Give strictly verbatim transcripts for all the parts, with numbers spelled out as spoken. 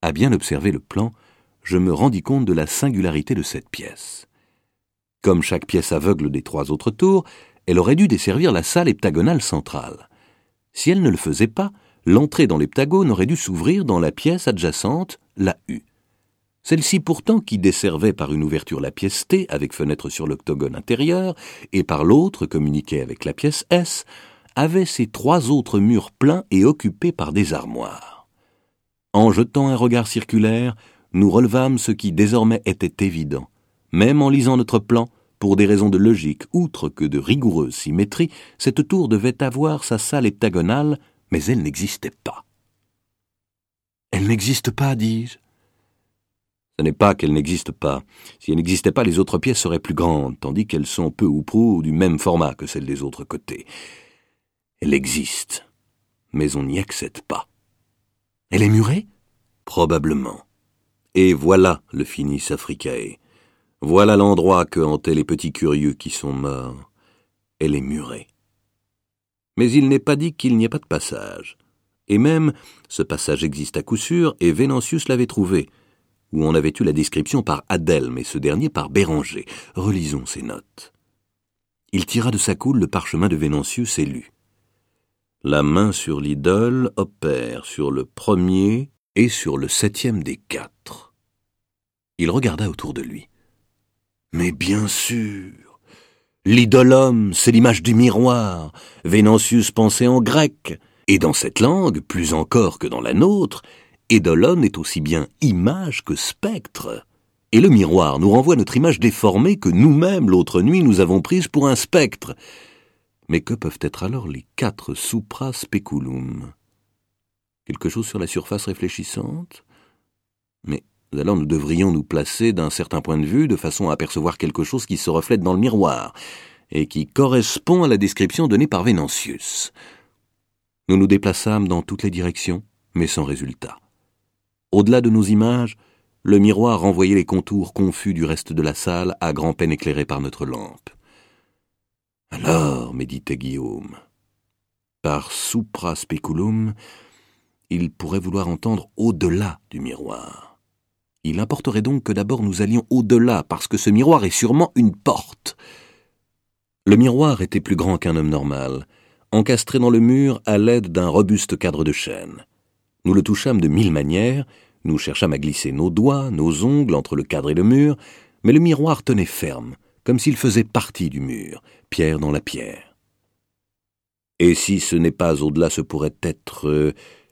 À bien observer le plan, je me rendis compte de la singularité de cette pièce. Comme chaque pièce aveugle des trois autres tours, elle aurait dû desservir la salle heptagonale centrale. Si elle ne le faisait pas, l'entrée dans l'heptagone aurait dû s'ouvrir dans la pièce adjacente, la U. Celle-ci pourtant, qui desservait par une ouverture la pièce T avec fenêtre sur l'octogone intérieur, et par l'autre communiquait avec la pièce S, avait ses trois autres murs pleins et occupés par des armoires. En jetant un regard circulaire, nous relevâmes ce qui désormais était évident. Même en lisant notre plan, pour des raisons de logique, outre que de rigoureuse symétrie, cette tour devait avoir sa salle heptagonale, mais elle n'existait pas. « Elle n'existe pas, dis-je. » Ce n'est pas qu'elle n'existe pas. Si elle n'existait pas, les autres pièces seraient plus grandes, tandis qu'elles sont peu ou prou du même format que celles des autres côtés. Elle existe, mais on n'y accède pas. Elle est murée ? Probablement. Et voilà le Finis Africae. Voilà l'endroit que hantaient les petits curieux qui sont morts. Elle est murée. Mais il n'est pas dit qu'il n'y ait pas de passage. Et même, ce passage existe à coup sûr, et Vénantius l'avait trouvé, où on avait eu la description par Adelme et ce dernier par Béranger. Relisons ces notes. Il tira de sa coule le parchemin de Vénantius et lut. La main sur l'idole opère sur le premier et sur le septième des quatre. Il regarda autour de lui. Mais bien sûr, l'idolum, c'est l'image du miroir. Vénantius pensait en grec, et dans cette langue, plus encore que dans la nôtre, Eidolon est aussi bien image que spectre. Et le miroir nous renvoie notre image déformée que nous-mêmes, l'autre nuit, nous avons prise pour un spectre. Mais que peuvent être alors les quatre supra speculum? Quelque chose sur la surface réfléchissante? Mais alors nous devrions nous placer d'un certain point de vue de façon à apercevoir quelque chose qui se reflète dans le miroir et qui correspond à la description donnée par Vénantius. Nous nous déplaçâmes dans toutes les directions, mais sans résultat. Au-delà de nos images, le miroir renvoyait les contours confus du reste de la salle à grand-peine éclairés par notre lampe. Alors, méditait Guillaume, par supra speculum, il pourrait vouloir entendre au-delà du miroir. Il importerait donc que d'abord nous allions au-delà, parce que ce miroir est sûrement une porte. Le miroir était plus grand qu'un homme normal, encastré dans le mur à l'aide d'un robuste cadre de chêne. Nous le touchâmes de mille manières, nous cherchâmes à glisser nos doigts, nos ongles entre le cadre et le mur, mais le miroir tenait ferme, comme s'il faisait partie du mur, pierre dans la pierre. Et si ce n'est pas au-delà, ce pourrait être euh,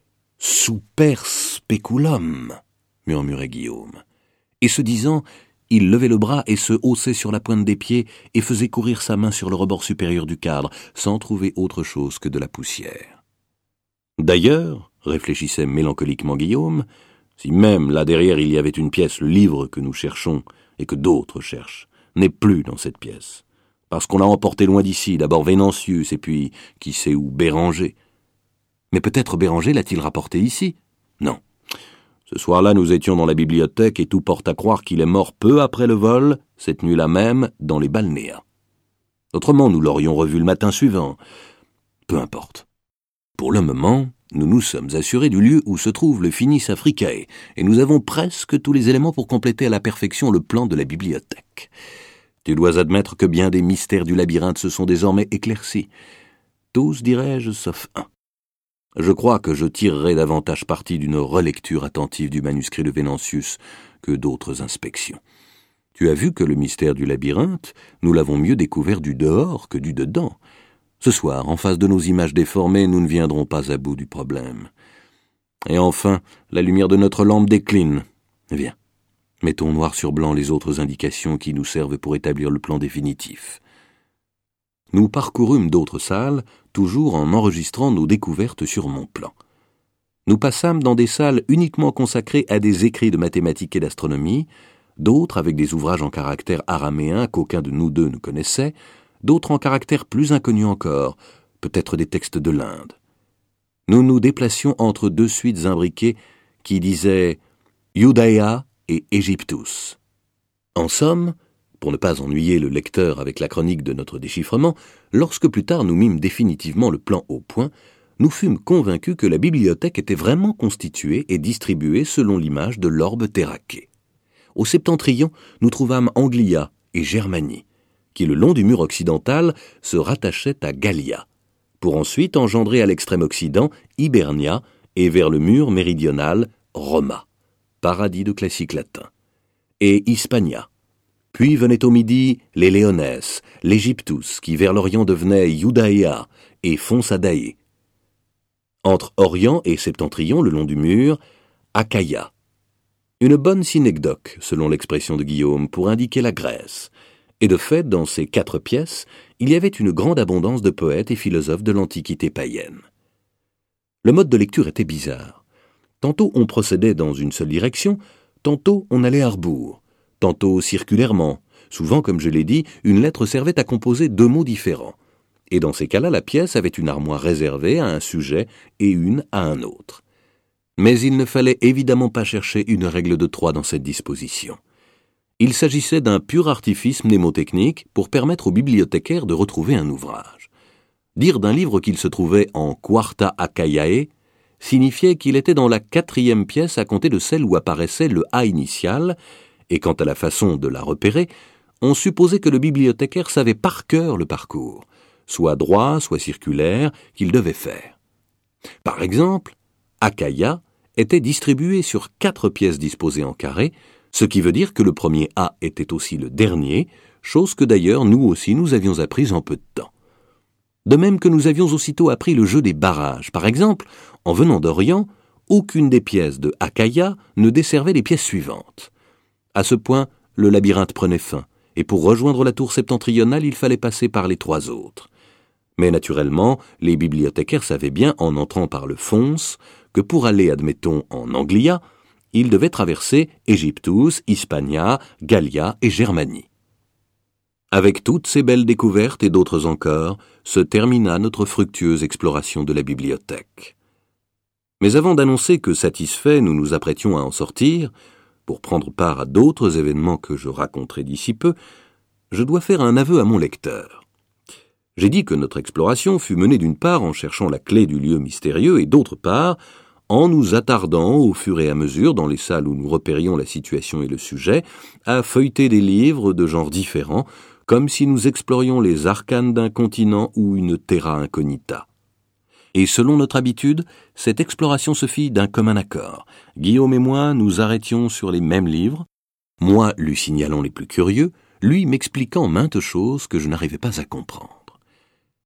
super speculum, murmurait Guillaume. Et ce disant, il levait le bras et se haussait sur la pointe des pieds et faisait courir sa main sur le rebord supérieur du cadre, sans trouver autre chose que de la poussière. D'ailleurs, réfléchissait mélancoliquement Guillaume, si même là derrière il y avait une pièce, le livre que nous cherchons et que d'autres cherchent, n'est plus dans cette pièce. Parce qu'on l'a emporté loin d'ici, d'abord Vénantius et puis, qui sait où, Béranger. Mais peut-être Béranger l'a-t-il rapporté ici? Non. Ce soir-là, nous étions dans la bibliothèque et tout porte à croire qu'il est mort peu après le vol, cette nuit-là même, dans les balnéas. Autrement, nous l'aurions revu le matin suivant. Peu importe. Pour le moment, nous nous sommes assurés du lieu où se trouve le Finis Africae, et nous avons presque tous les éléments pour compléter à la perfection le plan de la bibliothèque. Tu dois admettre que bien des mystères du labyrinthe se sont désormais éclaircis. Tous, dirais-je, sauf un. Je crois que je tirerai davantage parti d'une relecture attentive du manuscrit de Vénantius que d'autres inspections. Tu as vu que le mystère du labyrinthe, nous l'avons mieux découvert du dehors que du dedans. Ce soir, en face de nos images déformées, nous ne viendrons pas à bout du problème. Et enfin, la lumière de notre lampe décline. Viens, mettons noir sur blanc les autres indications qui nous servent pour établir le plan définitif. Nous parcourûmes d'autres salles, toujours en enregistrant nos découvertes sur mon plan. Nous passâmes dans des salles uniquement consacrées à des écrits de mathématiques et d'astronomie, d'autres avec des ouvrages en caractère araméen qu'aucun de nous deux ne connaissait, d'autres en caractère plus inconnu encore, peut-être des textes de l'Inde. Nous nous déplacions entre deux suites imbriquées qui disaient « Judæa » et « Égyptus ». En somme, pour ne pas ennuyer le lecteur avec la chronique de notre déchiffrement, lorsque plus tard nous mîmes définitivement le plan au point, nous fûmes convaincus que la bibliothèque était vraiment constituée et distribuée selon l'image de l'orbe terraqué. Au septentrion, nous trouvâmes Anglia et Germanie, qui le long du mur occidental se rattachaient à Gallia, pour ensuite engendrer à l'extrême occident Hibernia et vers le mur méridional Roma, paradis de classique latin, et Hispania. Puis venaient au midi les Léones, l'Égyptus, qui vers l'Orient devenait Iudaea et Fonsadae. Entre Orient et Septentrion, le long du mur, Achaïa. Une bonne synecdoque, selon l'expression de Guillaume, pour indiquer la Grèce. Et de fait, dans ces quatre pièces, il y avait une grande abondance de poètes et philosophes de l'Antiquité païenne. Le mode de lecture était bizarre. Tantôt on procédait dans une seule direction, tantôt on allait à rebours, tantôt circulairement. Souvent, comme je l'ai dit, une lettre servait à composer deux mots différents. Et dans ces cas-là, la pièce avait une armoire réservée à un sujet et une à un autre. Mais il ne fallait évidemment pas chercher une règle de trois dans cette disposition. Il s'agissait d'un pur artifice mnémotechnique pour permettre aux bibliothécaires de retrouver un ouvrage. Dire d'un livre qu'il se trouvait en quarta Achaïae signifiait qu'il était dans la quatrième pièce à compter de celle où apparaissait le A initial, et quant à la façon de la repérer, on supposait que le bibliothécaire savait par cœur le parcours, soit droit, soit circulaire, qu'il devait faire. Par exemple, Achaïa était distribué sur quatre pièces disposées en carré, ce qui veut dire que le premier A était aussi le dernier, chose que d'ailleurs nous aussi nous avions apprise en peu de temps. De même que nous avions aussitôt appris le jeu des barrages. Par exemple, en venant d'Orient, aucune des pièces de Achaïa ne desservait les pièces suivantes. À ce point, le labyrinthe prenait fin, et pour rejoindre la tour septentrionale, il fallait passer par les trois autres. Mais naturellement, les bibliothécaires savaient bien, en entrant par le Fons, que pour aller, admettons, en Anglia, ils devaient traverser Égyptus, Hispania, Gallia et Germanie. Avec toutes ces belles découvertes et d'autres encore, se termina notre fructueuse exploration de la bibliothèque. Mais avant d'annoncer que satisfaits nous nous apprêtions à en sortir, pour prendre part à d'autres événements que je raconterai d'ici peu, je dois faire un aveu à mon lecteur. J'ai dit que notre exploration fut menée d'une part en cherchant la clé du lieu mystérieux et d'autre part en nous attardant au fur et à mesure dans les salles où nous repérions la situation et le sujet, à feuilleter des livres de genres différents, comme si nous explorions les arcanes d'un continent ou une terra incognita. Et selon notre habitude, cette exploration se fit d'un commun accord. Guillaume et moi nous arrêtions sur les mêmes livres, moi lui signalant les plus curieux, lui m'expliquant maintes choses que je n'arrivais pas à comprendre.